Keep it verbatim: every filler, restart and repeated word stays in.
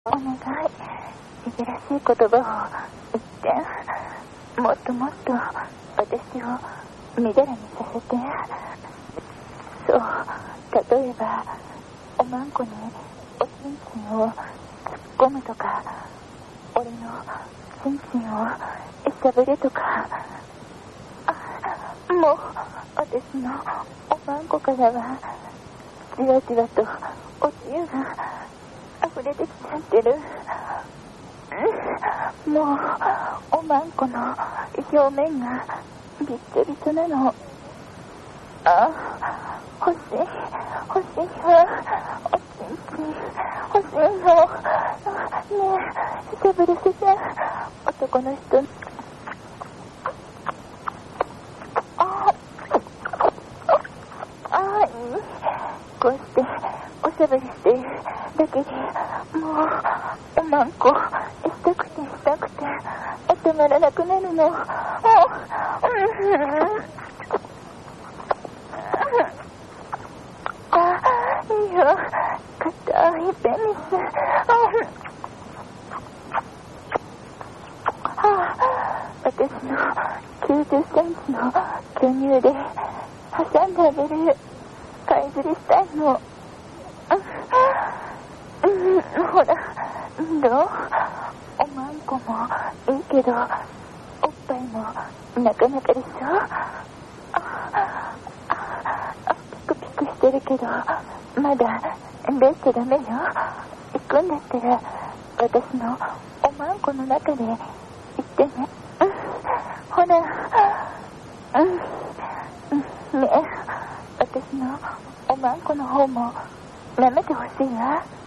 お願い、いじらしい言葉を言って、もっともっと私をみだらにさせて。そう、例えばおまんこにおちんちんを突っ込むとか、俺のちんちんをえさぶれとか。あ、もう私のおまんこからはじわじわとおつゆが溢れてきちゃってる。もうおまんこの表面がびっちょびちょなの。あ、欲しい欲しいわ、おちんちん欲しいの。ねえ、しゃぶらせて、男の人。ああ、いい。こうしておしゃぶりしているだけでもうおまんこしたくてしたくてたまらなくなるの。あ、いいよ、硬いペニス。私のきゅうじゅっセンチの巨乳で挟んであげる。買いずりしたいの。うん、ほら、どう？おまんこもいいけど、おっぱいもなかなかでしょ。ああ、ピクピクしてるけど、まだ出しちゃダメよ。行くんだったら、私のおまんこの中で行ってね。うん、ほら、うん、ねえ、私のおまんこの方も舐めてほしいわ。